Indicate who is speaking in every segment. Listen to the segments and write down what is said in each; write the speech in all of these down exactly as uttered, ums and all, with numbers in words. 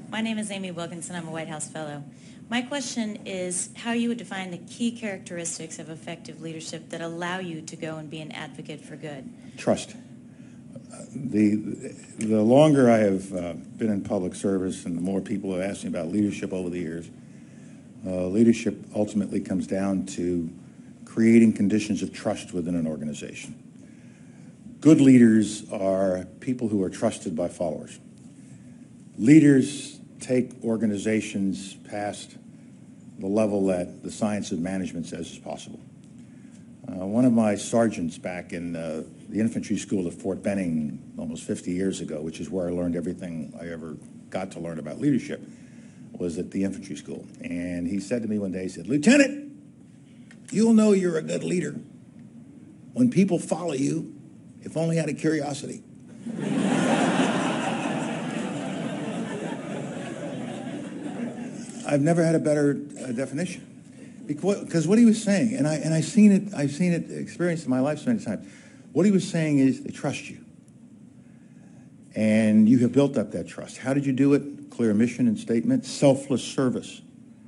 Speaker 1: My name is Amy Wilkinson. I'm a White House Fellow. My question is how you would define the key characteristics of effective leadership that allow you to go and be an advocate for good.
Speaker 2: Trust. The, the longer I have uh, been in public service and the more people have asked me about leadership over the years, uh, leadership ultimately comes down to creating conditions of trust within an organization. Good leaders are people who are trusted by followers. Leaders take organizations past the level that the science of management says is possible. Uh, one of my sergeants back in uh, the infantry school at Fort Benning almost fifty years ago, which is where I learned everything I ever got to learn about leadership, was at the infantry school. And he said to me one day, he said, "Lieutenant, you'll know you're a good leader when people follow you, if only out of curiosity." I've never had a better uh, definition. Because what he was saying, and I and I've seen it, I've seen it experienced in my life so many times. What he was saying is they trust you, and you have built up that trust. How did you do it? Clear mission and statement, selfless service.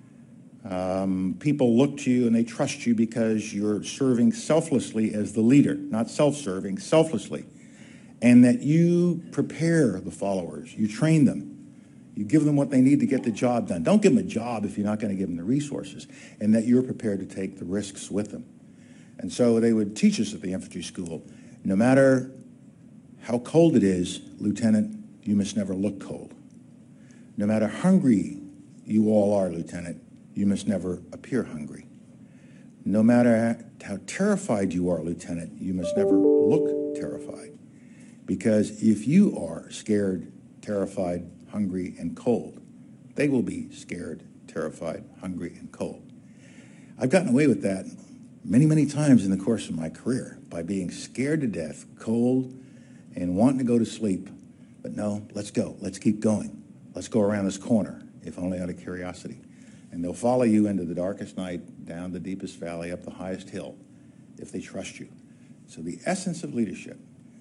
Speaker 2: Um, people look to you and they trust you because you're serving selflessly as the leader, not self-serving, selflessly, and that you prepare the followers, you train them. You give them what they need to get the job done. Don't give them a job if you're not going to give them the resources, and that you're prepared to take the risks with them. And so they would teach us at the infantry school, no matter how cold it is, Lieutenant, you must never look cold. No matter hungry you all are, Lieutenant, you must never appear hungry. No matter how terrified you are, Lieutenant, you must never look terrified. Because if you are scared, terrified, hungry, and cold, they will be scared, terrified, hungry, and cold. I've gotten away with that many, many times in the course of my career by being scared to death, cold, and wanting to go to sleep. But no, let's go. Let's keep going. Let's go around this corner, if only out of curiosity. And they'll follow you into the darkest night, down the deepest valley, up the highest hill, if they trust you. So the essence of leadership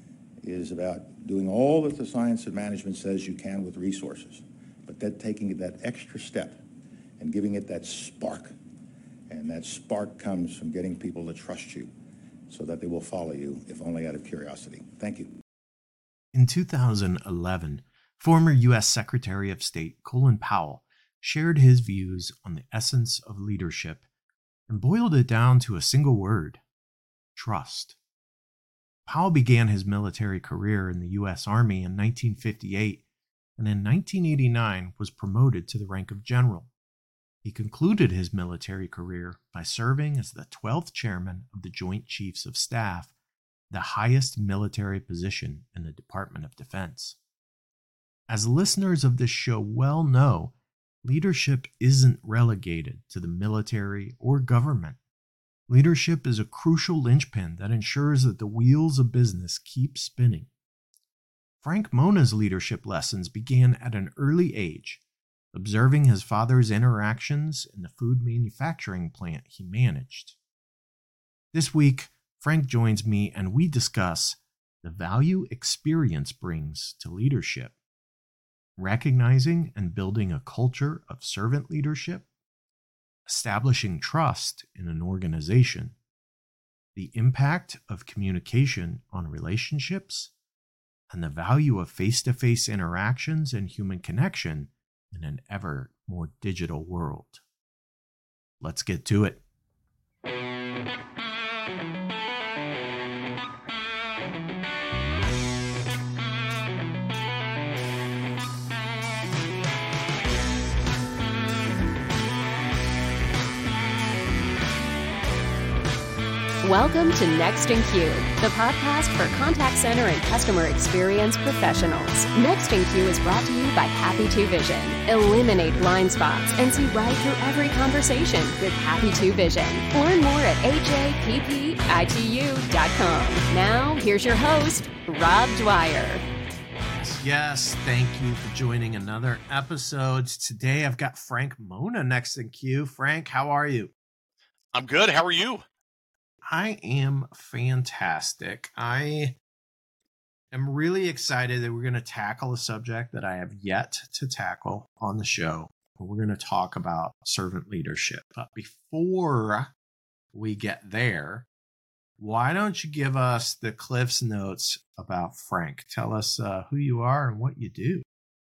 Speaker 2: is about doing all that the science of management says you can with resources, but then taking that extra step and giving it that spark. And that spark comes from getting people to trust you so that they will follow you, if only out of curiosity. Thank you.
Speaker 3: In two thousand eleven, former U S Secretary of State Colin Powell shared his views on the essence of leadership and boiled it down to a single word: trust. Powell began his military career in the U S Army in nineteen fifty-eight and in nineteen eighty-nine was promoted to the rank of general. He concluded his military career by serving as the twelfth chairman of the Joint Chiefs of Staff, the highest military position in the Department of Defense. As listeners of this show well know, leadership isn't relegated to the military or government. Leadership is a crucial linchpin that ensures that the wheels of business keep spinning. Frank Mona's leadership lessons began at an early age, observing his father's interactions in the food manufacturing plant he managed. This week, Frank joins me and we discuss the value experience brings to leadership, recognizing and building a culture of servant leadership, establishing trust in an organization, the impact of communication on relationships, and the value of face-to-face interactions and human connection in an ever more digital world. Let's get to it.
Speaker 4: Welcome to Next in Queue, the podcast for contact center and customer experience professionals. Next in Queue is brought to you by Happy two Vision. Eliminate blind spots and see right through every conversation with Happy two Vision. Learn more at H A P P I T U dot com. Now, here's your host, Rob Dwyer.
Speaker 3: Yes, thank you for joining another episode. Today, I've got Frank Mona next in queue. Frank, how are you?
Speaker 5: I'm good. How are you?
Speaker 3: I am fantastic. I am really excited that we're going to tackle a subject that I have yet to tackle on the show. We're going to talk about servant leadership. But before we get there, why don't you give us the Cliff's Notes about Frank? Tell us uh, who you are and what you do.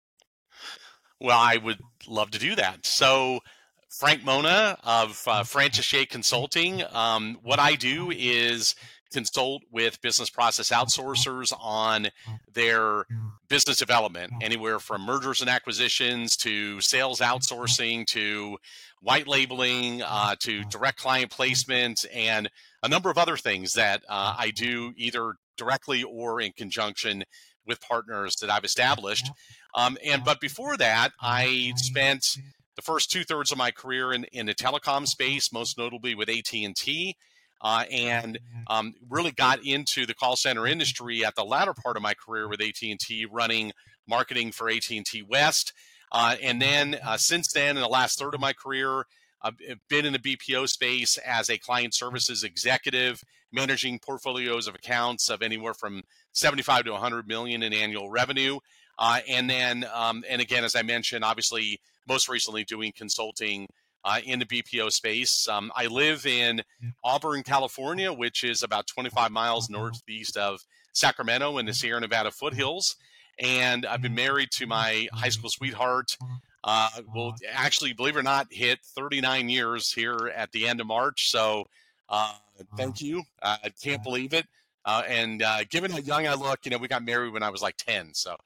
Speaker 5: Well, I would love to do that. So, Frank Mona of uh, Francis Shea Consulting. Um, what I do is consult with business process outsourcers on their business development, anywhere from mergers and acquisitions to sales outsourcing to white labeling uh, to direct client placement and a number of other things that uh, I do either directly or in conjunction with partners that I've established. Um, and but before that, I spent the first two thirds of my career in, in the telecom space, most notably with A T and T, uh, and um, really got into the call center industry at the latter part of my career with A T and T, running marketing for A T and T West. Uh, and then uh, since then, in the last third of my career, I've been in the B P O space as a client services executive, managing portfolios of accounts of anywhere from seventy-five to one hundred million in annual revenue. Uh, and then, um, and again, as I mentioned, obviously, most recently doing consulting uh, in the B P O space. Um, I live in Auburn, California, which is about twenty-five miles northeast of Sacramento in the Sierra Nevada foothills. And I've been married to my high school sweetheart. Uh, will actually, believe it or not, hit thirty-nine years here at the end of March. So uh, thank you. Uh, I can't believe it. Uh, and uh, given how young I look, you know, we got married when I was like ten. So.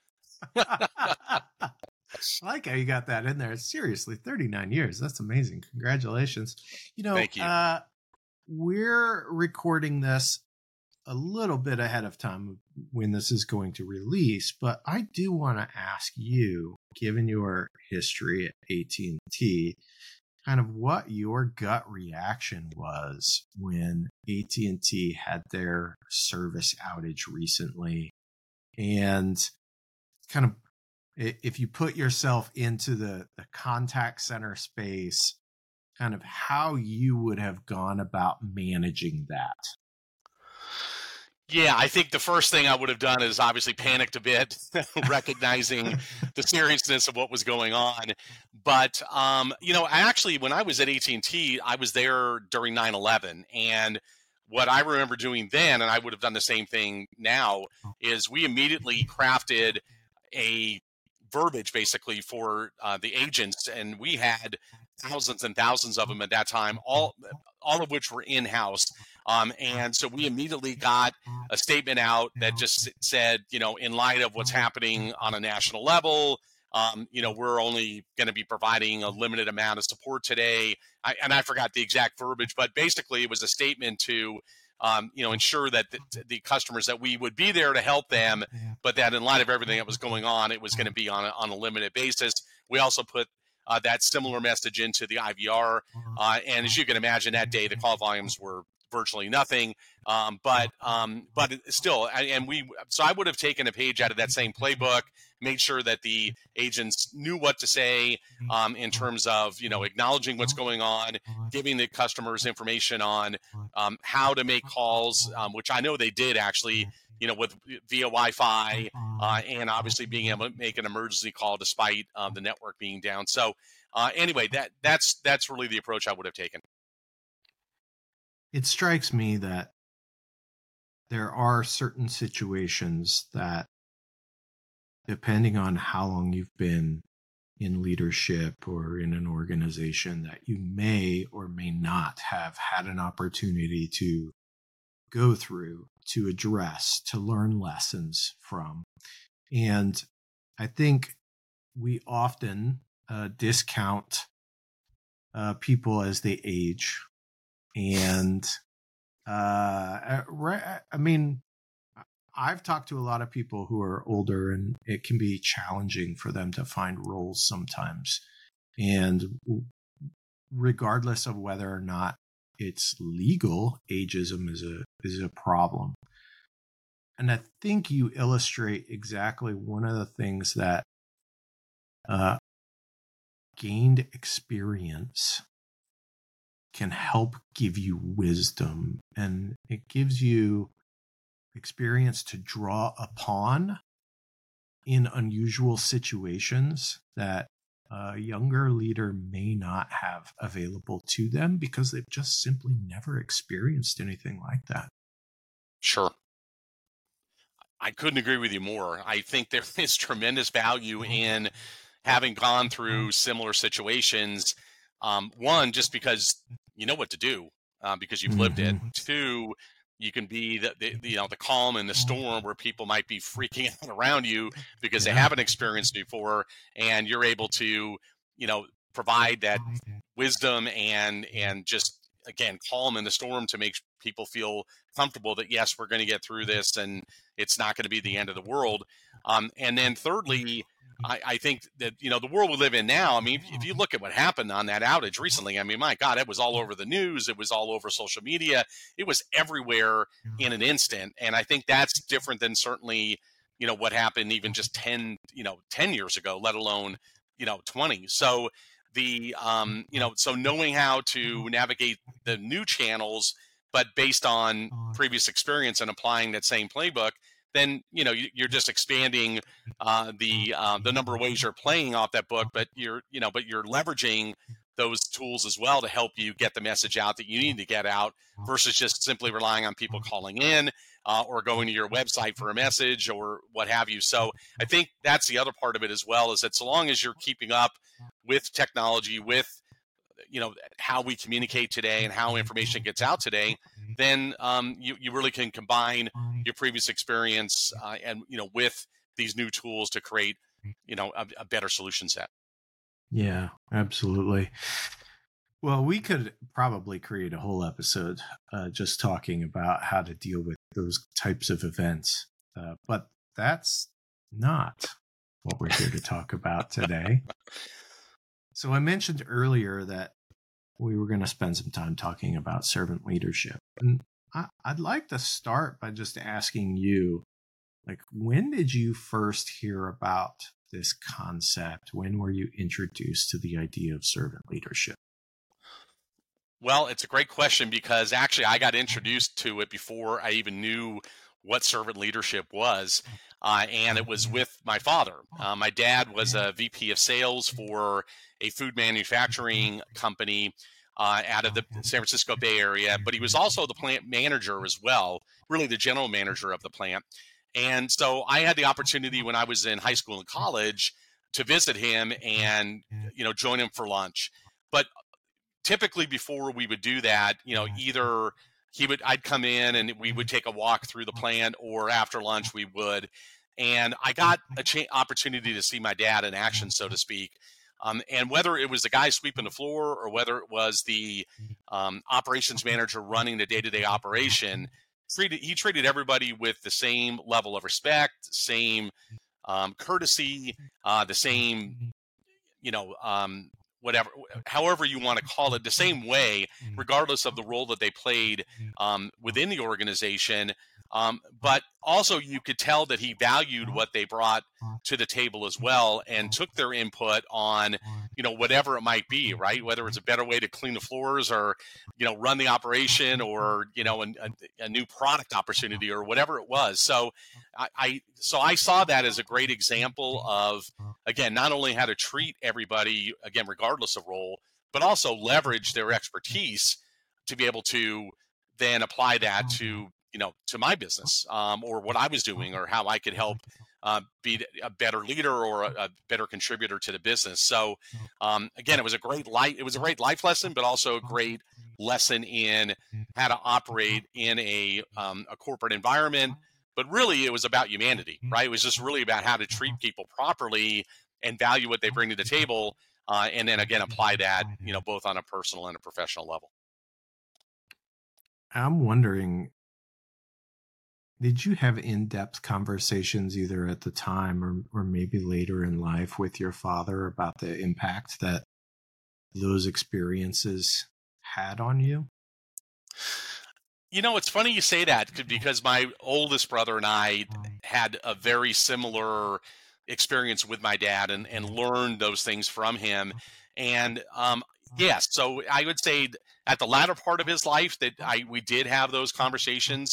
Speaker 3: I like how you got that in there. Seriously, thirty-nine years. That's amazing. Congratulations. You know,
Speaker 5: Thank you.
Speaker 3: Uh, we're recording this a little bit ahead of time when this is going to release, but I do want to ask you, given your history at A T and T, kind of what your gut reaction was when A T and T had their service outage recently, and kind of if you put yourself into the, the contact center space, kind of how you would have gone about managing that.
Speaker 5: Yeah, I think the first thing I would have done is obviously panicked a bit, recognizing the seriousness of what was going on. But, um, you know, actually, when I was at A T and T, I was there during nine eleven. And what I remember doing then, and I would have done the same thing now, is we immediately crafted a verbiage basically for uh, the agents. And we had thousands and thousands of them at that time, all all of which were in-house. Um, and so we immediately got a statement out that just said, you know, in light of what's happening on a national level, um, you know, we're only going to be providing a limited amount of support today. I, and I forgot the exact verbiage, but basically it was a statement to, um, you know, ensure that the, the customers that we would be there to help them, but that in light of everything that was going on, it was going to be on a, on a limited basis. We also put uh, that similar message into the I V R. Uh, and as you can imagine, that day, the call volumes were virtually nothing. Um, but um, but still, and we so I would have taken a page out of that same playbook, made sure that the agents knew what to say um, in terms of, you know, acknowledging what's going on, giving the customers information on um, how to make calls, um, which I know they did actually, you know, with via Wi-Fi uh, and obviously being able to make an emergency call despite um, the network being down. So uh, anyway, that that's that's really the approach I would have taken.
Speaker 3: It strikes me that there are certain situations that, depending on how long you've been in leadership or in an organization, that you may or may not have had an opportunity to go through, to address, to learn lessons from. And I think we often uh, discount uh, people as they age. And uh, I mean, I've talked to a lot of people who are older, and it can be challenging for them to find roles sometimes. And regardless of whether or not it's legal, ageism is a is a problem. And I think you illustrate exactly one of the things that uh, gained experience can help give you wisdom, and it gives you experience to draw upon in unusual situations that a younger leader may not have available to them because they've just simply never experienced anything like that.
Speaker 5: Sure. I couldn't agree with you more. I think there is tremendous value in having gone through similar situations. Um, one, just because you know what to do, uh, because you've lived it.
Speaker 3: Mhm.
Speaker 5: Two, you can be the, the the, you know the calm in the storm where people might be freaking out around you because they
Speaker 3: Yeah.
Speaker 5: haven't experienced it before, and you're able to you know provide that wisdom and and just again calm in the storm to make people feel comfortable that yes, we're going to get through this and it's not going to be the end of the world. Um, and then thirdly, I, I think that you know the world we live in now. I mean, if, if you look at what happened on that outage recently, I mean, my God, it was all over the news. It was all over social media. It was everywhere in an instant. And I think that's different than certainly you know what happened even just ten you know ten years ago, let alone you know twenty. So the um, you know so knowing how to navigate the new channels, but based on previous experience and applying that same playbook, then you know you- you're just expanding uh, the uh, the number of ways you're playing off that book, but you're you know but you're leveraging those tools as well to help you get the message out that you need to get out versus just simply relying on people calling in uh, or going to your website for a message or what have you. So I think that's the other part of it as well, is that so long as you're keeping up with technology, with you know how we communicate today and how information gets out today, then um, you, you really can combine your previous experience uh, and you know with these new tools to create you know a, a better solution set.
Speaker 3: Yeah, absolutely. Well, we could probably create a whole episode uh, just talking about how to deal with those types of events. Uh, but that's not what we're here to talk about today. So I mentioned earlier that we were going to spend some time talking about servant leadership. And I, I'd like to start by just asking you, like, when did you first hear about this concept? When were you introduced to the idea of servant leadership?
Speaker 5: Well, it's a great question because actually I got introduced to it before I even knew what servant leadership was. Uh, and it was with my father. Uh, my dad was a V P of sales for a food manufacturing company uh, out of the San Francisco Bay Area, but he was also the plant manager as well, really the general manager of the plant. And so I had the opportunity when I was in high school and college to visit him and, you know, join him for lunch. But typically before we would do that, you know, either he would, I'd come in and we would take a walk through the plant, or after lunch we would. And I got a cha- opportunity to see my dad in action, so to speak. Um, and whether it was the guy sweeping the floor or whether it was the um, operations manager running the day-to-day operation, treated, he treated everybody with the same level of respect, same um, courtesy, uh, the same, you know, um, whatever, however you want to call it, the same way, regardless of the role that they played um, within the organization. Um, but also you could tell that he valued what they brought to the table as well and took their input on, you know, whatever it might be, right? Whether it's a better way to clean the floors or, you know, run the operation or, you know, a, a new product opportunity or whatever it was. So I, I, so I saw that as a great example of, again, not only how to treat everybody, again, regardless of role, but also leverage their expertise to be able to then apply that to, you know, to my business um, or what I was doing or how I could help uh, be a better leader or a, a better contributor to the business. So um, again, it was a great life. It was a great life lesson, but also a great lesson in how to operate in a, um, a corporate environment. But really, it was about humanity, right? It was just really about how to treat people properly and value what they bring to the table. Uh, and then again, apply that, you know, both on a personal and a professional level.
Speaker 3: I'm wondering, did you have in-depth conversations either at the time or, or maybe later in life with your father about the impact that those experiences had on you?
Speaker 5: You know, it's funny you say that because my oldest brother and I had a very similar experience with my dad and, and learned those things from him. And um, yes, so I would say at the latter part of his life that I we did have those conversations.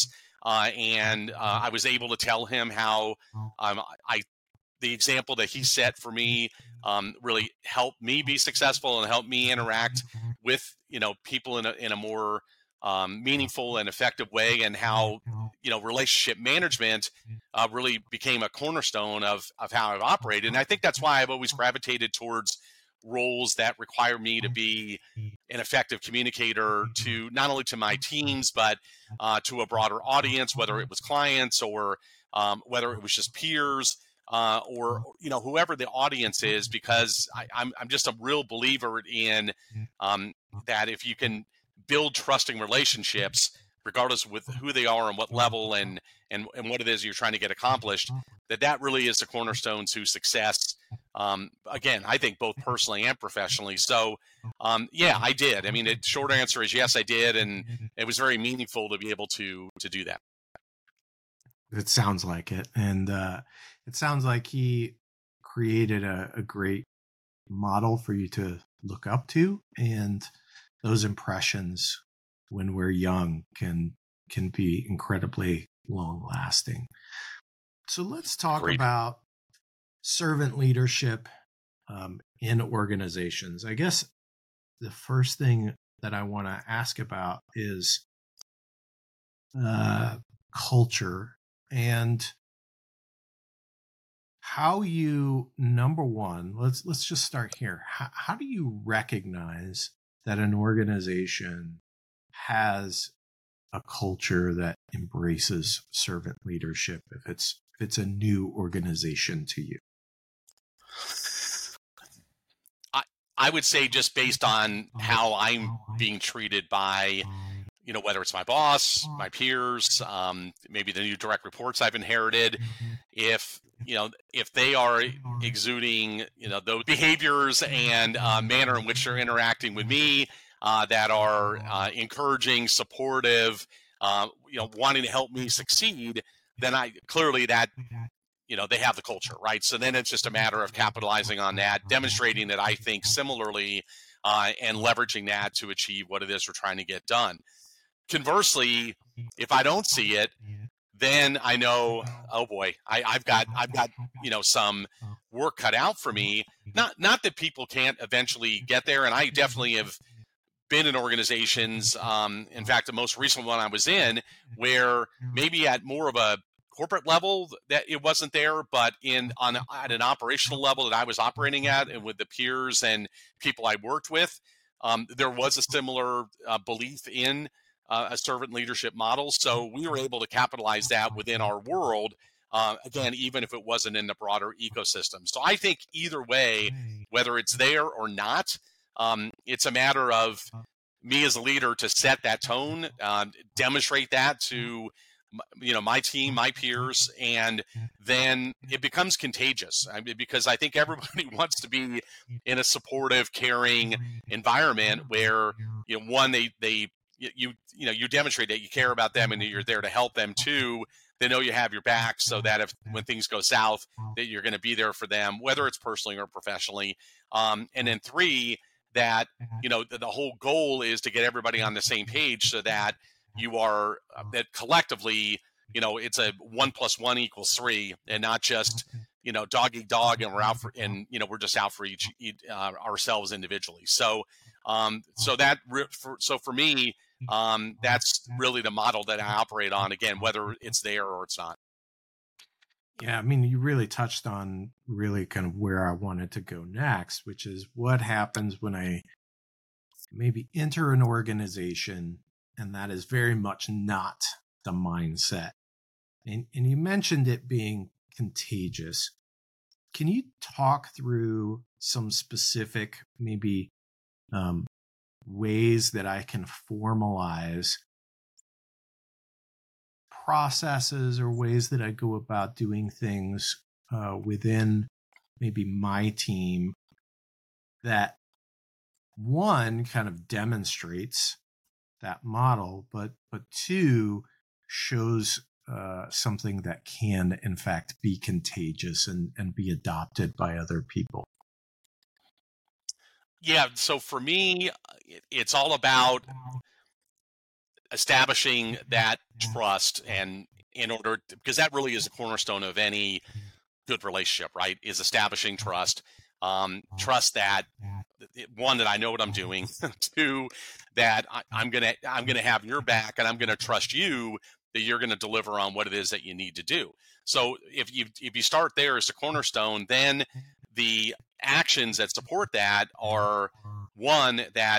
Speaker 5: uh, and uh, I was able to tell him how um, I the example that he set for me um, really helped me be successful and helped me interact with, you know, people in a, in a more um, meaningful and effective way, and how, you know, relationship management uh, really became a cornerstone of, of how I've operated. And I think that's why I've always gravitated towards roles that require me to be an effective communicator to not only to my teams, but uh, to a broader audience, whether it was clients or um, whether it was just peers. Uh, or you know, whoever the audience is, because I, I'm I'm just a real believer in um, that if you can build trusting relationships, regardless with who they are and what level and and and what it is you're trying to get accomplished, that that really is the cornerstone to success. Um, again, I think both personally and professionally. So, um, yeah, I did. I mean, the short answer is yes, I did, and it was very meaningful to be able to to do that.
Speaker 3: It sounds like it. And uh, it sounds like he created a, a great model for you to look up to. And those impressions when we're young can can be incredibly long lasting. So let's talk
Speaker 5: Great.
Speaker 3: about servant leadership um, in organizations. I guess the first thing that I want to ask about is uh, culture. And how you, number one, let's let's just start here. How, how do you recognize that an organization has a culture that embraces servant leadership if it's if it's a new organization to you?
Speaker 5: I I would say just based on how I'm being treated by, you know, whether it's my boss, my peers, um, maybe the new direct reports I've inherited, if, you know, if they are exuding, you know, those behaviors and uh, manner in which they're interacting with me uh, that are uh, encouraging, supportive, uh, you know, wanting to help me succeed, then I clearly that, you know, they have the culture, right? So then it's just a matter of capitalizing on that, demonstrating that I think similarly, uh, and leveraging that to achieve what it is we're trying to get done. Conversely, if I don't see it, then I know, oh boy, I, I've got, I've got, you know, some work cut out for me. Not, not that people can't eventually get there, and I definitely have been in organizations. Um, in fact, the most recent one I was in, where maybe at more of a corporate level that it wasn't there, but in on at an operational level that I was operating at, and with the peers and people I worked with, um, there was a similar uh, belief in Uh, a servant leadership model. So we were able to capitalize that within our world, uh, again, even if it wasn't in the broader ecosystem. So I think either way, whether it's there or not, um, it's a matter of me as a leader to set that tone, uh, demonstrate that to, you know, my team, my peers, and then it becomes contagious. I mean, because I think everybody wants to be in a supportive, caring environment where, you know, one, they, they, you you know you demonstrate that you care about them and that you're there to help them. Two, they know you have your back, so that if when things go south, that you're going to be there for them, whether it's personally or professionally. Um, and then three, that you know the, the whole goal is to get everybody on the same page, so that you are uh, that collectively, you know, it's a one plus one equals three, and not just you know dog eat dog, and we're out for and you know we're just out for each uh, ourselves individually. So um, so that for, so for me. Um, that's really the model that I operate on, again, whether it's there or it's not.
Speaker 3: Yeah, I mean, you really touched on really kind of where I wanted to go next, which is what happens when I maybe enter an organization and that is very much not the mindset. And, and you mentioned it being contagious. Can you talk through some specific, maybe, um, ways that I can formalize processes or ways that I go about doing things uh, within maybe my team that, one, kind of demonstrates that model, but but two, shows uh, something that can in fact be contagious and, and be adopted by other people?
Speaker 5: Yeah, so for me, it's all about establishing that trust, and in order to, because that really is the cornerstone of any good relationship, right? Is establishing trust. Um, trust that one, that I know what I'm doing. Two, that I, I'm gonna I'm gonna have your back, and I'm gonna trust you that you're gonna deliver on what it is that you need to do. So if you if you start there as the cornerstone, then the actions that support that are one that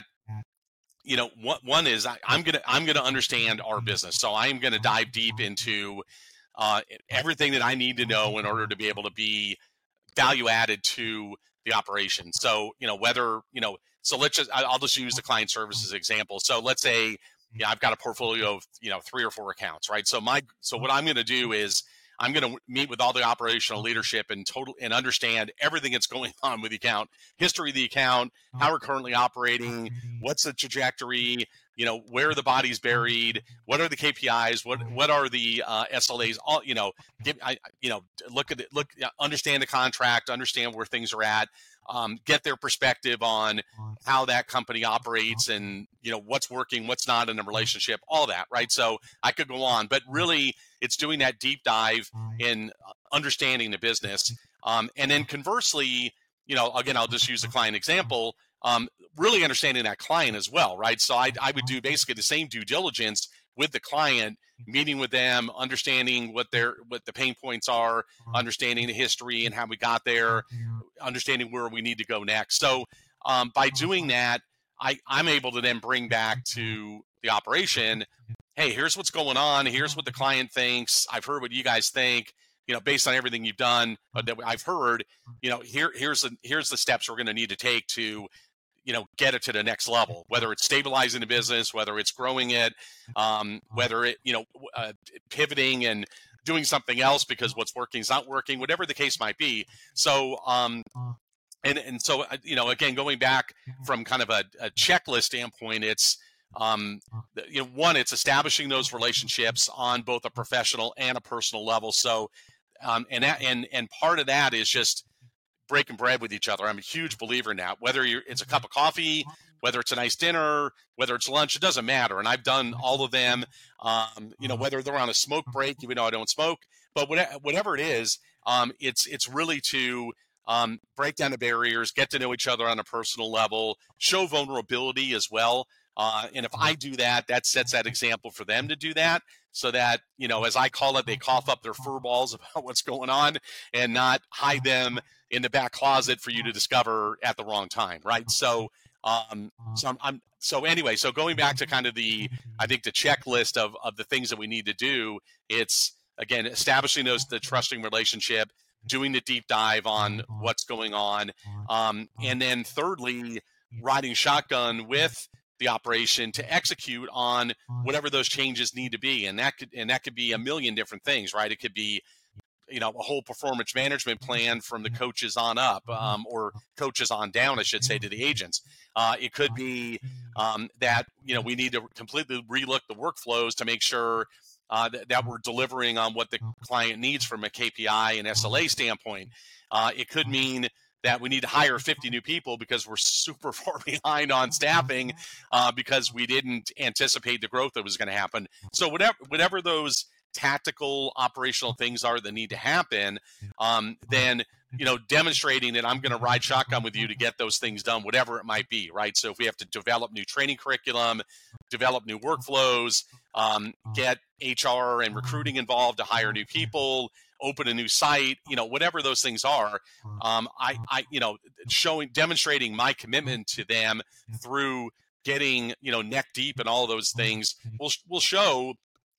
Speaker 5: you know one, one is I, I'm gonna I'm gonna understand our business. So I'm gonna dive deep into uh, everything that I need to know in order to be able to be value added to the operation. So, you know, whether, you know, so let's just, I'll just use the client services example. So let's say, yeah, I've got a portfolio of, you know, three or four accounts, right? So my, so what I'm going to do is I'm going to meet with all the operational leadership and total and understand everything that's going on with the account, history of the account, how we're currently operating, what's the trajectory, you know, where are the bodies buried, what are the K P Is, what what are the uh, S L As, all, you know, give, I, you know, look at it, look, understand the contract, understand where things are at, um, get their perspective on how that company operates and, you know, what's working, what's not in a relationship, all that, right? So I could go on, but really it's doing that deep dive in understanding the business. Um, and then conversely, you know, again, I'll just use a client example, um, really understanding that client as well, right? So I, I would do basically the same due diligence with the client, meeting with them, understanding what their what the pain points are, understanding the history and how we got there, understanding where we need to go next. So um, by doing that, I, I'm able to then bring back to the operation, hey, here's what's going on. Here's what the client thinks. I've heard what you guys think. You know, based on everything you've done uh, that I've heard, you know, here here's the here's the steps we're going to need to take to, you know, get it to the next level, whether it's stabilizing the business, whether it's growing it, um, whether it, you know, uh, pivoting and doing something else because what's working is not working, whatever the case might be. So, um, and, and so, you know, again, going back from kind of a, a checklist standpoint, it's, um, you know, one, it's establishing those relationships on both a professional and a personal level. So, um, and that, and, and part of that is just breaking bread with each other. I'm a huge believer in that. Whether you're, it's a cup of coffee, whether it's a nice dinner, whether it's lunch, it doesn't matter. And I've done all of them. Um, you know, whether they're on a smoke break, even though I don't smoke, but whatever it is, um, it's it's really to um, break down the barriers, get to know each other on a personal level, show vulnerability as well. Uh, and if I do that, that sets that example for them to do that, so that, you know, as I call it, they cough up their fur balls about what's going on and not hide them in the back closet for you to discover at the wrong time, right? So, um, so I'm, I'm so anyway. So going back to kind of the, I think the checklist of of the things that we need to do, it's again establishing those the trusting relationship, doing the deep dive on what's going on, um, and then thirdly, riding shotgun with the operation to execute on whatever those changes need to be. And that could, and that could be a million different things, right? It could be, you know, a whole performance management plan from the coaches on up, um, or coaches on down, I should say, to the agents. Uh, it could be um, that, you know, we need to completely relook the workflows to make sure uh, that, that we're delivering on what the client needs from a K P I and S L A standpoint. Uh, it could mean that we need to hire fifty new people because we're super far behind on staffing uh, because we didn't anticipate the growth that was going to happen. So whatever whatever those tactical operational things are that need to happen, um, then, you know, demonstrating that I'm going to ride shotgun with you to get those things done, whatever it might be, right? So if we have to develop new training curriculum, develop new workflows, um, get H R and recruiting involved to hire new people, open a new site, you know, whatever those things are, um, I, I, you know, showing, demonstrating my commitment to them through getting, you know, neck deep and all of those things will will show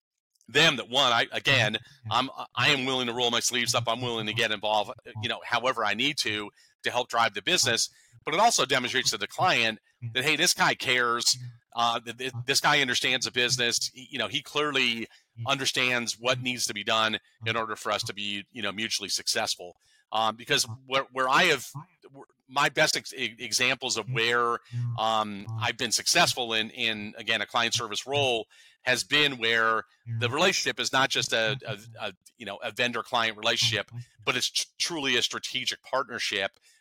Speaker 5: them that one, I again, I'm I am willing to roll my sleeves up. I'm willing to get involved, you know, however I need to to help drive the business. But it also demonstrates to the client that, hey, this guy cares. Uh, that this guy understands the business. He, you know, he clearly understands what needs to be done in order for us to be, you know, mutually successful. Um, because where where I have my best ex- examples of where um, I've been successful in in again a client service role has been where the relationship is not just a, a, a you know a vendor client relationship, but it's tr- truly a strategic partnership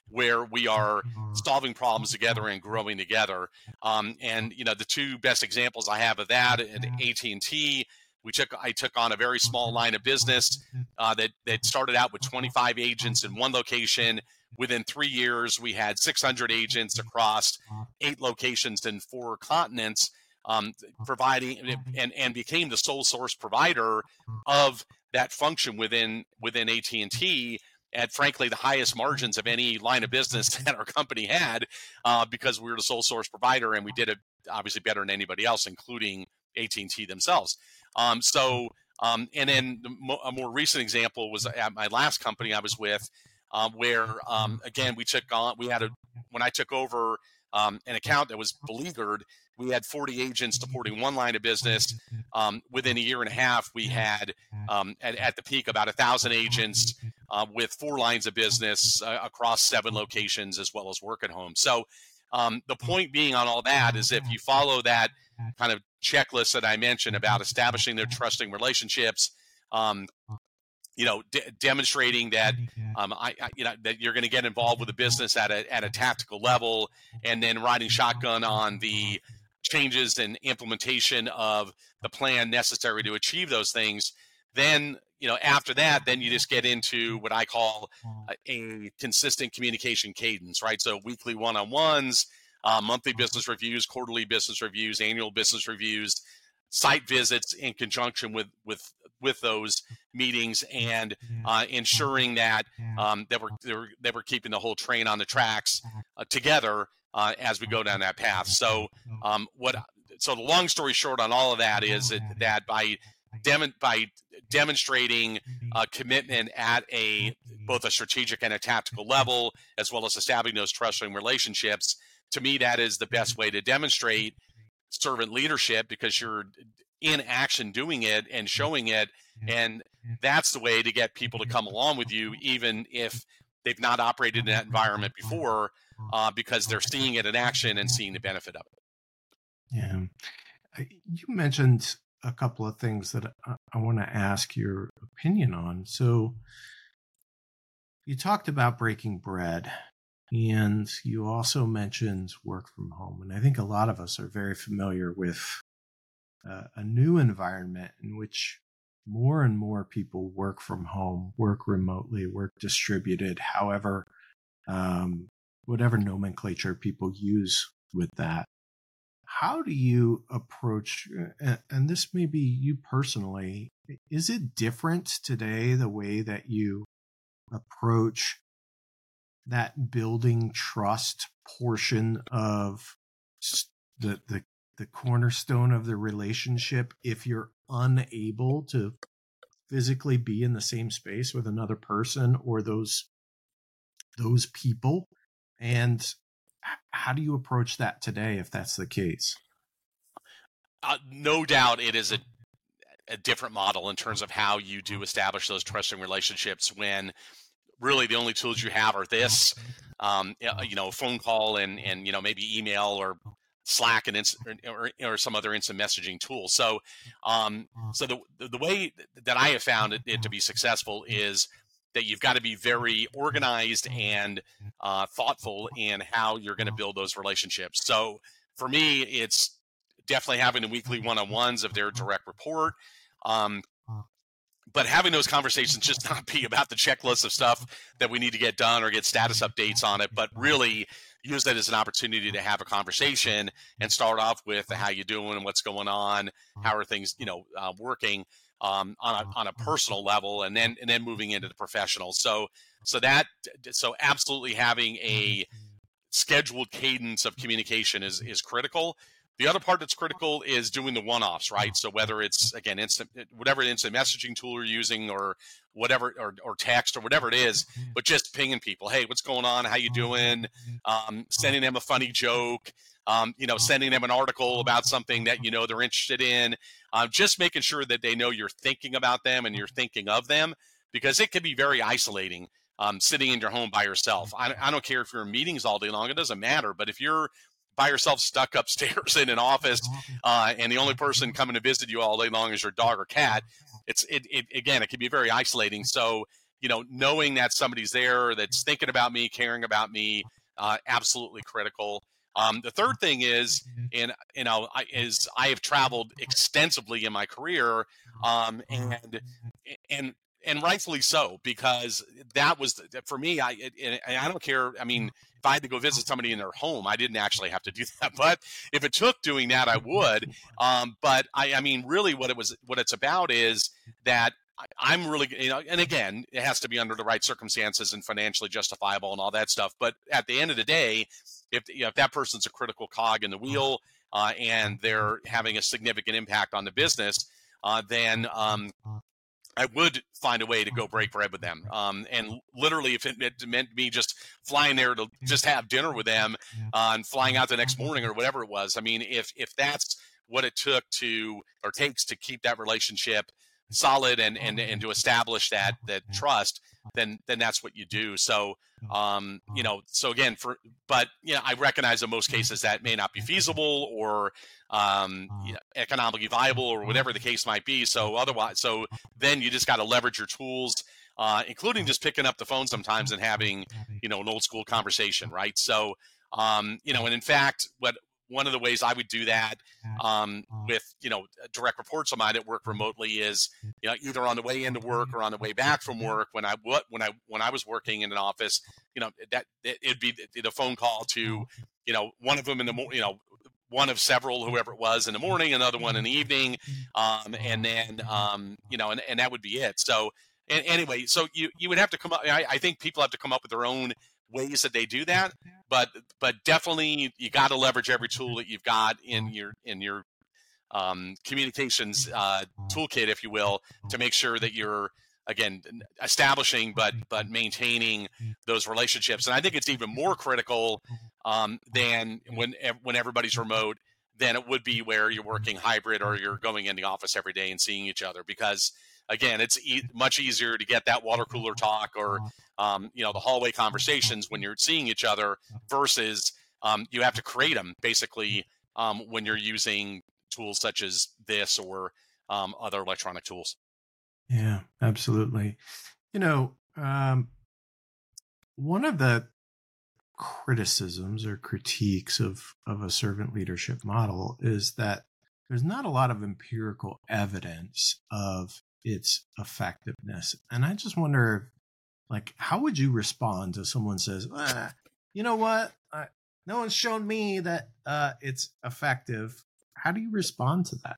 Speaker 5: where we are solving problems together and growing together. Um, and you know, the two best examples I have of that at A T and T, we took I took on a very small line of business uh, that that started out with twenty-five agents in one location. Within three years, we had six hundred agents across eight locations in four continents, um, providing and, and became the sole source provider of that function within within A T and T at, frankly, the highest margins of any line of business that our company had, uh, because we were the sole source provider, and we did it obviously better than anybody else, including A T and T themselves. Um, so, um, and then the mo- a more recent example was at my last company I was with, um, where um, again we took on we had a when I took over um, an account that was beleaguered. We had forty agents supporting one line of business. Um, within a year and a half, we had um, at, at the peak about a thousand agents uh, with four lines of business uh, across seven locations, as well as work at home. So um, the point being on all that is, if you follow that kind of checklist that I mentioned about establishing their trusting relationships, um, you know, de- demonstrating that um, I, I, you know, that you're going to get involved with the business at a at a tactical level, and then riding shotgun on the changes and implementation of the plan necessary to achieve those things. Then, you know, after that, then you just get into what I call a, a consistent communication cadence, right? So weekly one-on-ones, uh, monthly business reviews, quarterly business reviews, annual business reviews, site visits in conjunction with with with those meetings, and uh, ensuring that um, that we're, that we're that we're keeping the whole train on the tracks uh, together uh, as we go down that path. So um, what? So the long story short on all of that is that, that by dem- by demonstrating uh, commitment at a both a strategic and a tactical level, as well as establishing those trusting relationships, to me that is the best way to demonstrate servant leadership, because you're in action doing it and showing it, and that's the way to get people to come along with you, even if they've not operated in that environment before, uh, because they're seeing it in action and seeing the benefit of it.
Speaker 3: Yeah. You mentioned a couple of things that I, I want to ask your opinion on. So you talked about breaking bread, and you also mentioned work from home. And I think a lot of us are very familiar with uh, a new environment in which more and more people work from home, work remotely, work distributed, however, um, whatever nomenclature people use with that. How do you approach, and this may be you personally, is it different today the way that you approach that building trust portion of the, the the cornerstone of the relationship if you're unable to physically be in the same space with another person or those those people? And how do you approach that today if that's the case?
Speaker 5: Uh, no doubt it is a, a different model in terms of how you do establish those trusting relationships, when really the only tools you have are this, um, you know, a phone call and, and, you know, maybe email or Slack and inst- or, or some other instant messaging tool. So, um, so the the way that I have found it, it to be successful is that you've got to be very organized and uh, thoughtful in how you're going to build those relationships. So for me, it's definitely having the weekly one-on-ones of their direct report. Um, But having those conversations just not be about the checklist of stuff that we need to get done or get status updates on it, but really use that as an opportunity to have a conversation and start off with how you doing and what's going on, how are things, you know, uh, working um, on a on a personal level, and then and then moving into the professional. So so that so absolutely having a scheduled cadence of communication is is critical. The other part that's critical is doing the one-offs, right? So whether it's, again, instant, whatever instant messaging tool you're using, or whatever, or, or text or whatever it is, but just pinging people, hey, what's going on? How you doing? Um, sending them a funny joke, um, you know, sending them an article about something that you know they're interested in. Um, just making sure that they know you're thinking about them and you're thinking of them, because it can be very isolating. Um, sitting in your home by yourself. I, I don't care if you're in meetings all day long; it doesn't matter. But if you're by yourself stuck upstairs in an office, uh, and the only person coming to visit you all day long is your dog or cat, it's it, it again, it can be very isolating. So you know, knowing that somebody's there that's thinking about me, caring about me, uh, absolutely critical. Um, the third thing is, and you know, I, is I have traveled extensively in my career, um, and and and rightfully so, because that was for me. I and I don't care. I mean, if I had to go visit somebody in their home, I didn't actually have to do that. But if it took doing that, I would. Um, but I, I mean, really, what it was, what it's about is that I'm really, you know, and again, it has to be under the right circumstances and financially justifiable and all that stuff. But at the end of the day, if you know, if that person's a critical cog in the wheel uh, and they're having a significant impact on the business, uh, then um, I would find a way to go break bread with them. Um, and literally, if it, it meant me just flying there to just have dinner with them uh, and flying out the next morning or whatever it was. I mean, if if that's what it took to or takes to keep that relationship solid and, and, and to establish that, that trust, then, then that's what you do. So, um, you know, so again, for, but, you know, I recognize in most cases that may not be feasible or, um, you know, economically viable or whatever the case might be. So otherwise, so then you just got to leverage your tools, uh, including just picking up the phone sometimes and having, you know, an old school conversation. Right. So, um, you know, and in fact, what, one of the ways I would do that um, with, you know, direct reports of mine that work remotely is, you know, either on the way into work or on the way back from work. When I what when I when I was working in an office, you know, that it'd be the phone call to, you know, one of them in the morning, you know, one of several, whoever it was in the morning, another one in the evening, um, and then um, you know, and, and that would be it. So and anyway, so you you would have to come up. I, I think people have to come up with their own ways that they do that, but but definitely you got to leverage every tool that you've got in your in your um, communications uh, toolkit, if you will, to make sure that you're again establishing but but maintaining those relationships. And I think it's even more critical um, than when when everybody's remote than it would be where you're working hybrid or you're going in the office every day and seeing each other, because again, it's e- much easier to get that water cooler talk or, um, you know, the hallway conversations when you're seeing each other versus um, you have to create them basically um, when you're using tools such as this or um, other electronic tools.
Speaker 3: Yeah, absolutely. You know, um, one of the criticisms or critiques of, of a servant leadership model is that there's not a lot of empirical evidence of its effectiveness. And I just wonder, like, how would you respond to someone says, ah, you know what? I, no one's shown me that uh, it's effective. How do you respond to that?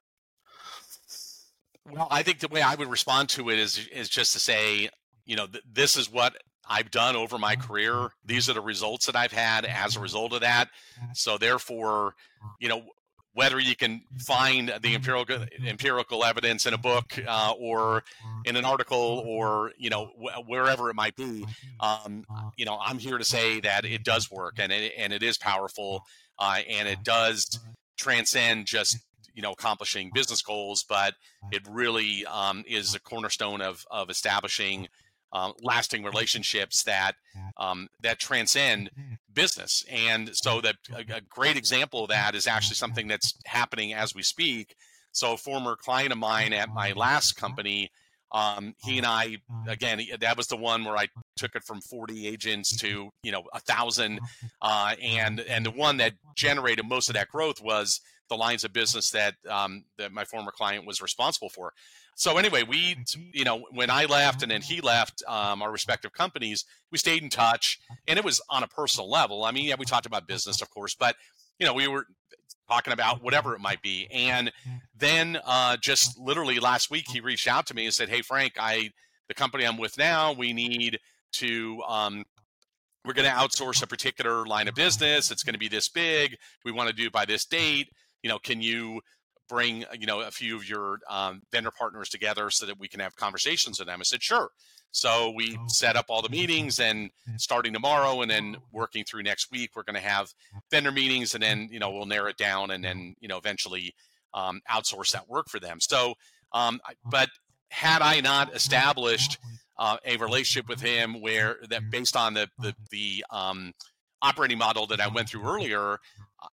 Speaker 5: Well, I think the way I would respond to it is is just to say, you know, th- this is what I've done over my career. These are the results that I've had as a result of that. So therefore, you know, whether you can find the empirical empirical evidence in a book uh, or in an article or, you know, wh- wherever it might be, um, you know, I'm here to say that it does work and it, and it is powerful uh, and it does transcend just, you know, accomplishing business goals, but it really um, is a cornerstone of, of establishing um, lasting relationships that um, that transcend business. And so that a, a great example of that is actually something that's happening as we speak. So a former client of mine at my last company, um, he and I, again, that was the one where I took it from forty agents to, you know, a thousand. Uh, and, and the one that generated most of that growth was the lines of business that, um, that my former client was responsible for. So anyway, we, you know, when I left and then he left um, our respective companies, we stayed in touch, and it was on a personal level. I mean, yeah, we talked about business, of course, but, you know, we were talking about whatever it might be. And then uh, just literally last week, he reached out to me and said, hey, Frank, I, the company I'm with now, we need to, um, we're going to outsource a particular line of business. It's going to be this big. We want to do it by this date. You know, can you bring, you know, a few of your um, vendor partners together so that we can have conversations with them? I said, sure. So we set up all the meetings, and starting tomorrow and then working through next week, we're going to have vendor meetings, and then, you know, we'll narrow it down and then, you know, eventually um, outsource that work for them. So, um, but had I not established uh, a relationship with him where that based on the, the, the um, operating model that I went through earlier,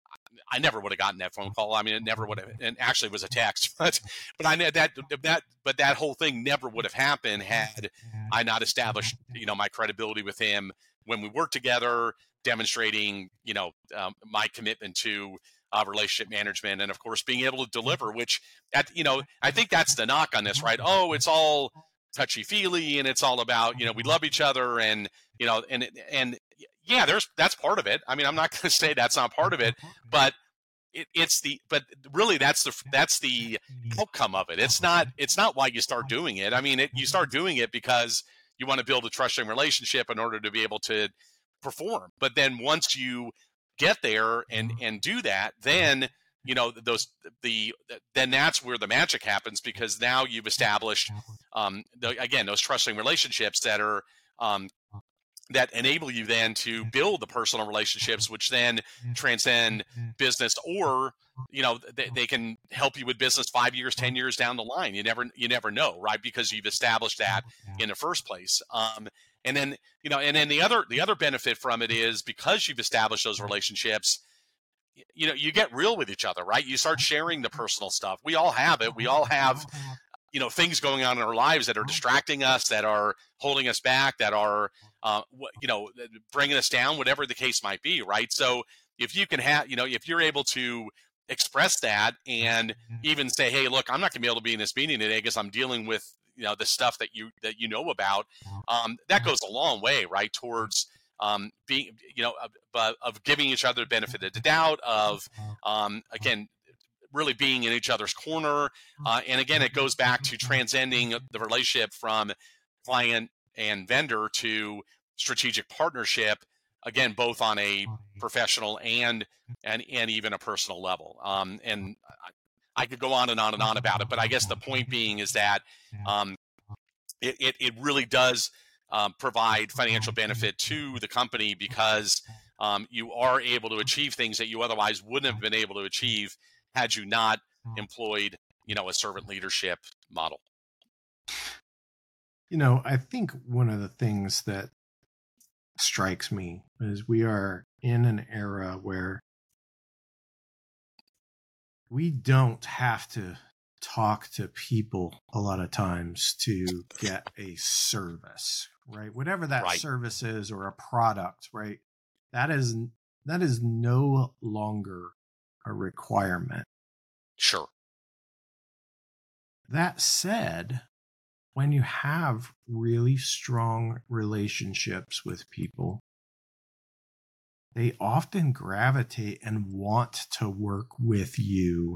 Speaker 5: I never would have gotten that phone call. I mean, it never would have, and actually it was a text, but, but I know that, that, but that whole thing never would have happened had I not established, you know, my credibility with him when we worked together, demonstrating, you know, um, my commitment to uh, relationship management, and of course being able to deliver, which, at, you know, I think that's the knock on this, right? Oh, it's all touchy feely and it's all about, you know, we love each other, and, you know, and, and yeah, there's, that's part of it. I mean, I'm not going to say that's not part of it, but it, it's the, but really that's the, that's the outcome of it. It's not, it's not why you start doing it. I mean, it, you start doing it because you want to build a trusting relationship in order to be able to perform. But then once you get there and, and do that, then, you know, those, the, then that's where the magic happens, because now you've established, um, the, again, those trusting relationships that are, um, that enable you then to build the personal relationships, which then transcend business, or, you know, they, they can help you with business five years, ten years down the line. You never, you never know, right? Because you've established that in the first place. Um, and then, you know, and then the other, the other benefit from it is, because you've established those relationships, you know, you get real with each other, right? You start sharing the personal stuff. We all have it. We all have, you know, things going on in our lives that are distracting us, that are holding us back, that are, uh, you know, bringing us down, whatever the case might be, right? So if you can have, you know, if you're able to express that and even say, hey, look, I'm not gonna be able to be in this meeting today because I'm dealing with, you know, the stuff that you, that you know about, um, that goes a long way, right? Towards, um, being, you know, of, of giving each other the benefit of the doubt, of, um, again, really being in each other's corner. Uh, and again, it goes back to transcending the relationship from client and vendor to strategic partnership, again, both on a professional and, and, and even a personal level. Um, and I, I could go on and on and on about it, but I guess the point being is that, um, it, it, it really does, um, provide financial benefit to the company, because, um, you are able to achieve things that you otherwise wouldn't have been able to achieve had you not employed, you know, a servant leadership model.
Speaker 3: You know, I think one of the things that strikes me is we are in an era where we don't have to talk to people a lot of times to get a service, right? Whatever that
Speaker 5: Right.
Speaker 3: service is, or a product, right? That is, that is no longer a requirement.
Speaker 5: Sure.
Speaker 3: That said, when you have really strong relationships with people, they often gravitate and want to work with you,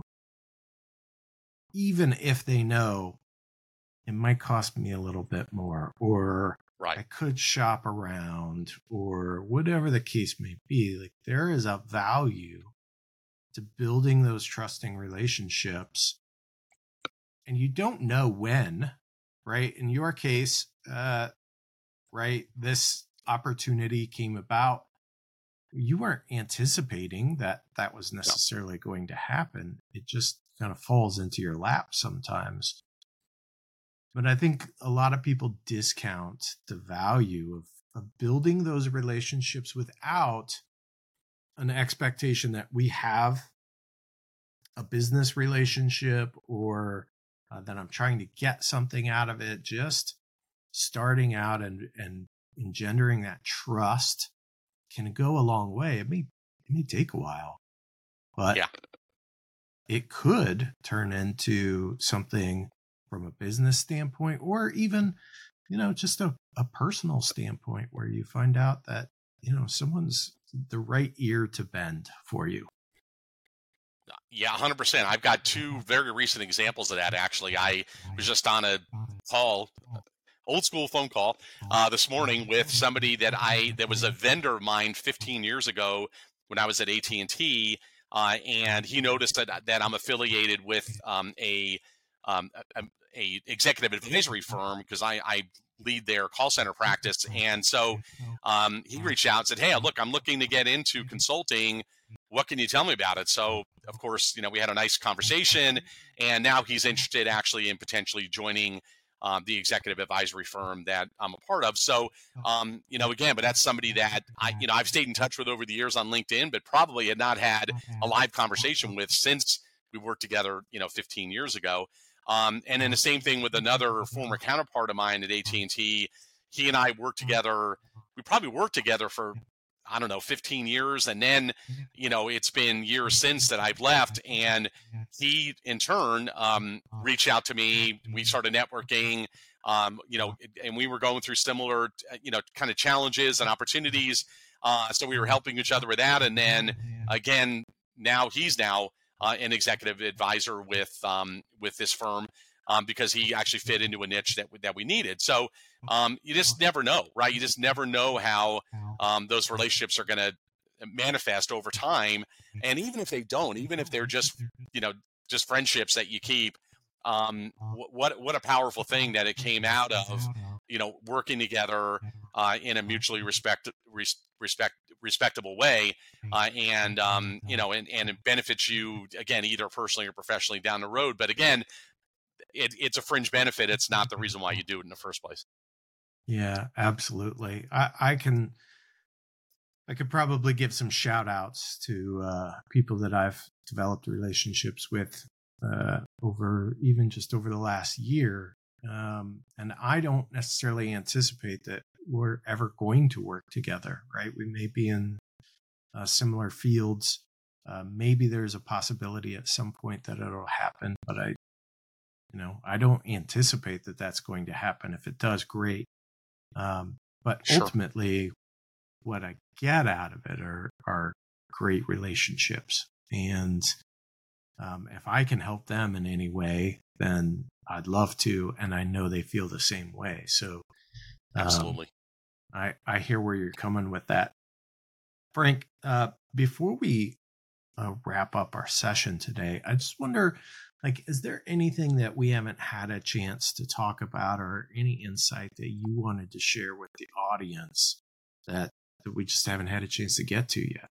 Speaker 3: even if they know it might cost me a little bit more, or
Speaker 5: Right.
Speaker 3: I could shop around, or whatever the case may be. Like, there is a value to building those trusting relationships, and you don't know when, right? In your case, uh, right, this opportunity came about. You weren't anticipating that that was necessarily going to happen. It just kind of falls into your lap sometimes. But I think a lot of people discount the value of, of building those relationships without an expectation that we have a business relationship, or uh, that I'm trying to get something out of it. Just starting out and, and engendering that trust can go a long way. It may, it may take a while, but
Speaker 5: Yeah.
Speaker 3: it could turn into something from a business standpoint, or even, you know, just a, a personal standpoint, where you find out that, you know, someone's the right ear to bend for you.
Speaker 5: Yeah, one hundred percent. I've got two very recent examples of that, actually. I was just on a call, old school phone call, uh, this morning with somebody that I, that was a vendor of mine fifteen years ago when I was at A T and T. Uh, and he noticed that, that I'm affiliated with um, a, um, a, a executive advisory firm, because I, I lead their call center practice. And so um, he reached out and said, hey, look, I'm looking to get into consulting. What can you tell me about it? So, of course, you know, we had a nice conversation, and now he's interested actually in potentially joining um, the executive advisory firm that I'm a part of. So, um, you know, again, but that's somebody that I, you know, I've stayed in touch with over the years on LinkedIn, but probably had not had a live conversation with since we worked together, you know, fifteen years ago. Um, and then the same thing with another former counterpart of mine at A T and T. He and I worked together. We probably worked together for, I don't know, fifteen years. And then, you know, it's been years since that I've left. And he, in turn, um, reached out to me. We started networking, um, you know, and we were going through similar, you know, kind of challenges and opportunities. Uh, so we were helping each other with that. And then, again, now he's now uh, an executive advisor with um, with this firm. Um, because he actually fit into a niche that that we needed. So um, you just never know, right? You just never know how um, those relationships are going to manifest over time. And even if they don't, even if they're just, you know, just friendships that you keep, um, what what a powerful thing that it came out of, you know, working together uh, in a mutually respect, respect respectable way, uh, and um, you know, and and it benefits you again either personally or professionally down the road. But again, It, it's a fringe benefit. It's not the reason why you do it in the first place.
Speaker 3: Yeah, absolutely. I, I can, I could probably give some shout outs to uh, people that I've developed relationships with uh, over even just over the last year. Um, and I don't necessarily anticipate that we're ever going to work together, right? We may be in uh, similar fields. Uh, maybe there's a possibility at some point that it'll happen, but I, You know, I don't anticipate that that's going to happen. If it does, great. Um, but
Speaker 5: Sure.
Speaker 3: ultimately, what I get out of it are are great relationships. And um, if I can help them in any way, then I'd love to. And I know they feel the same way. So um,
Speaker 5: Absolutely.
Speaker 3: I, I hear where you're coming with that. Frank, uh, before we uh, wrap up our session today, I just wonder, like, is there anything that we haven't had a chance to talk about or any insight that you wanted to share with the audience that, that we just haven't had a chance to get to yet?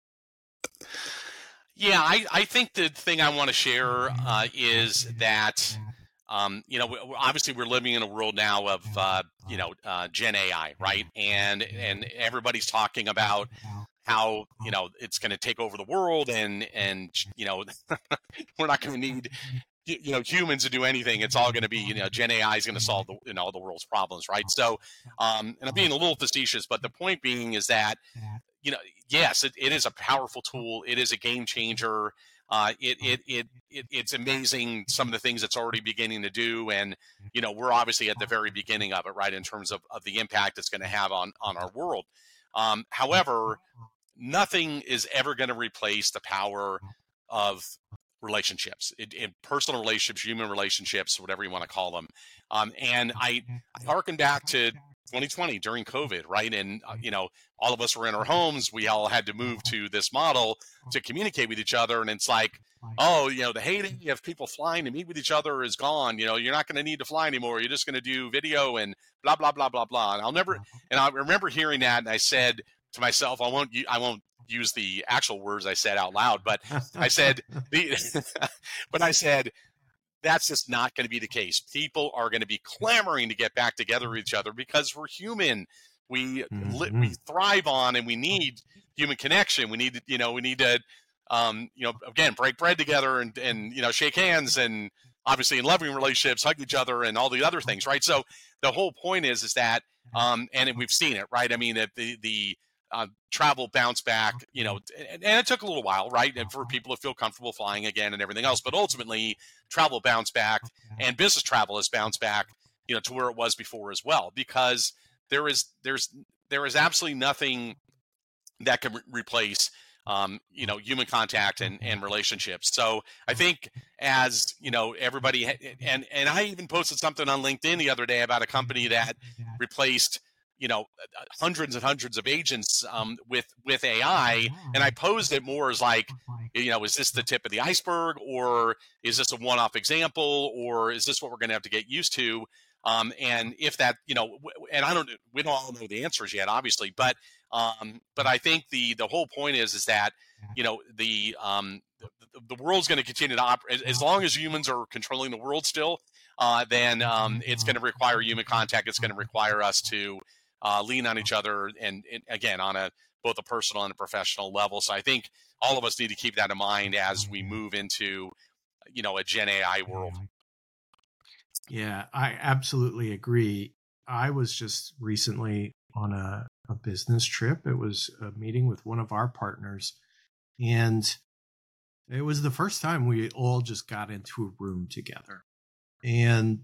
Speaker 5: Yeah, I, I think the thing I want to share uh, is that, um, you know, we, obviously we're living in a world now of, uh, you know, uh, Gen A I, right? And and everybody's talking about how, you know, it's going to take over the world and, and you know, we're not going to need, you know, humans to do anything. It's all going to be, you know, Gen A I is going to solve the, you know, the world's problems, right? So, um, and I'm being a little facetious, but the point being is that, you know, yes, it, it is a powerful tool. It is a game changer. Uh, it, it, it, it, it's amazing some of the things it's already beginning to do. And, you know, we're obviously at the very beginning of it, right, in terms of, of the impact it's going to have on, on our world. Um, however, nothing is ever going to replace the power of relationships, in, in personal relationships, human relationships, whatever you want to call them. Um, and I, I harken back to twenty twenty during COVID, right? And, uh, you know, all of us were in our homes. We all had to move to this model to communicate with each other. And it's like, oh, you know, the heyday of people flying to meet with each other is gone. You know, you're not going to need to fly anymore. You're just going to do video and blah, blah, blah, blah, blah. And I'll never, and I remember hearing that. And I said to myself, I won't, I won't use the actual words I said out loud, but I said, the, but I said, that's just not going to be the case. People are going to be clamoring to get back together with each other because we're human. We mm-hmm. li- we thrive on and we need human connection. We need, you know, we need to, um, you know, again, break bread together and, and, you know, shake hands and obviously in loving relationships, hug each other and all the other things, right? So the whole point is, is that, um, and we've seen it, right? I mean, the, the, Uh, travel bounce back, you know, and, and it took a little while, right? And for people to feel comfortable flying again and everything else. But ultimately, travel bounced back and business travel has bounced back, you know, to where it was before as well, because there is, there's, there is absolutely nothing that can re- replace, um, you know, human contact and, and relationships. So I think as, you know, everybody, and, and I even posted something on LinkedIn the other day about a company that replaced, you know, hundreds and hundreds of agents um, with with A I, and I posed it more as like, you know, is this the tip of the iceberg, or is this a one-off example, or is this what we're going to have to get used to? Um, and if that, you know, and I don't, we don't all know the answers yet, obviously, but um, but I think the the whole point is is that, you know, the um, the, the world's going to continue to operate as long as humans are controlling the world still. uh, then um, it's going to require human contact. It's going to require us to uh, lean on each other, and, and again, on a both a personal and a professional level. So I think all of us need to keep that in mind as we move into, you know, a Gen A I world.
Speaker 3: Yeah, I absolutely agree. I was just recently on a, a business trip. It was a meeting with one of our partners, and it was the first time we all just got into a room together. And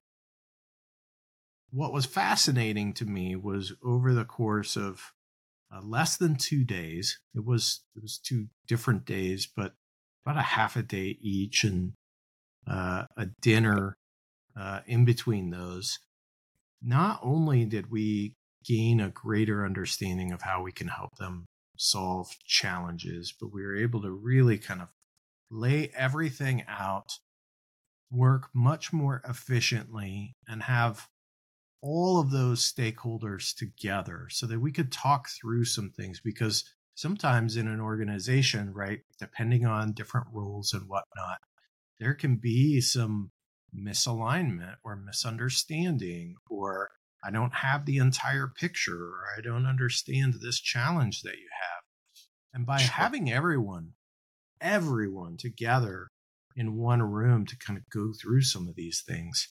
Speaker 3: what was fascinating to me was over the course of uh, less than two days, it was it was two different days, but about a half a day each, and uh, a dinner uh, in between those. Not only did we gain a greater understanding of how we can help them solve challenges, but we were able to really kind of lay everything out, work much more efficiently, and have all of those stakeholders together so that we could talk through some things. Because sometimes in an organization, right, depending on different roles and whatnot, there can be some misalignment or misunderstanding, or I don't have the entire picture, or I don't understand this challenge that you have. And by
Speaker 5: Sure.
Speaker 3: having everyone, everyone together in one room to kind of go through some of these things,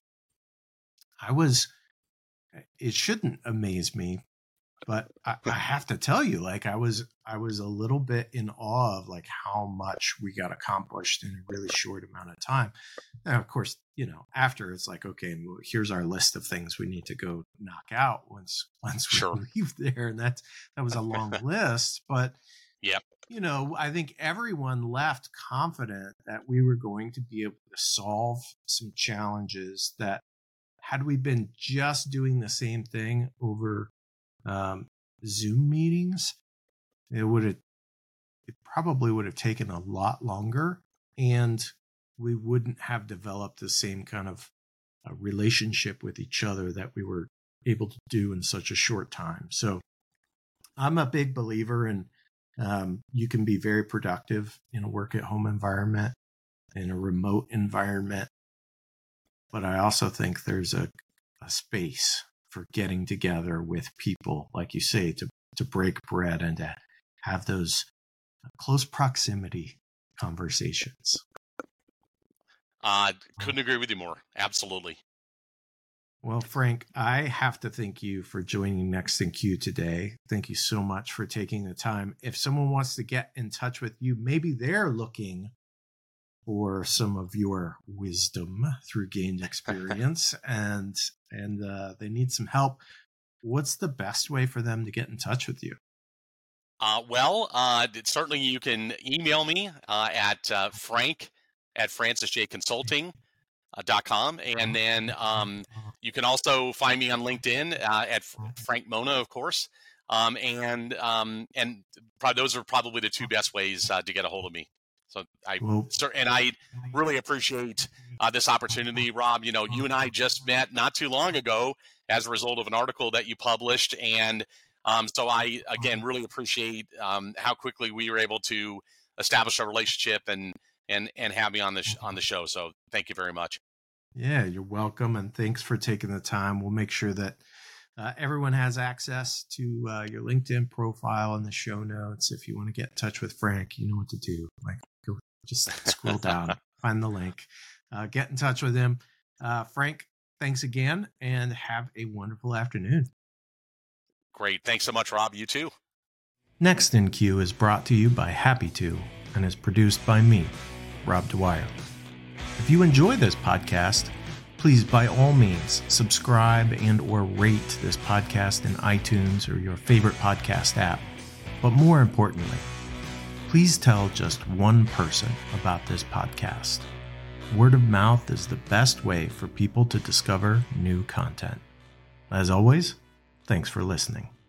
Speaker 3: I was, it shouldn't amaze me, but I, I have to tell you, like I was, I was a little bit in awe of like how much we got accomplished in a really short amount of time. And of course, you know, after it's like, okay, well, here's our list of things we need to go knock out once, once we
Speaker 5: Sure.
Speaker 3: leave there. And that's, that was a long list, but
Speaker 5: Yep.
Speaker 3: you know, I think everyone left confident that we were going to be able to solve some challenges that, had we been just doing the same thing over um, Zoom meetings, it would have, it probably would have taken a lot longer, and we wouldn't have developed the same kind of uh, relationship with each other that we were able to do in such a short time. So I'm a big believer in um, you can be very productive in a work at home environment, in a remote environment. But I also think there's a, a space for getting together with people, like you say, to, to break bread and to have those close proximity conversations.
Speaker 5: Uh, couldn't agree with you more. Absolutely.
Speaker 3: Well, Frank, I have to thank you for joining Next in Queue today. Thank you so much for taking the time. If someone wants to get in touch with you, maybe they're looking for some of your wisdom through gained experience and and uh, they need some help, what's the best way for them to get in touch with you?
Speaker 5: Uh, well, uh, certainly you can email me uh, at uh, frank at francis j consulting dot com. And then um, you can also find me on LinkedIn uh, at Frank Mona, of course. Um, and um, and probably, those are probably the two best ways uh, to get a hold of me. So I
Speaker 3: Well,
Speaker 5: and I really appreciate uh, this opportunity, Rob. You know, you and I just met not too long ago as a result of an article that you published, and um, so I again really appreciate um, how quickly we were able to establish a relationship and and and have me on the sh- on the show. So thank you very much.
Speaker 3: Yeah, you're welcome, and thanks for taking the time. We'll make sure that uh, everyone has access to uh, your LinkedIn profile in the show notes. If you want to get in touch with Frank, you know what to do. Like, go just scroll down, find the link, uh, get in touch with him. Uh, Frank, thanks again, and have a wonderful afternoon.
Speaker 5: Great. Thanks so much, Rob. You too.
Speaker 3: Next in Queue is brought to you by Happy To and is produced by me, Rob Dwyer. If you enjoy this podcast, please by all means subscribe and or rate this podcast in iTunes or your favorite podcast app. But more importantly, please tell just one person about this podcast. Word of mouth is the best way for people to discover new content. As always, thanks for listening.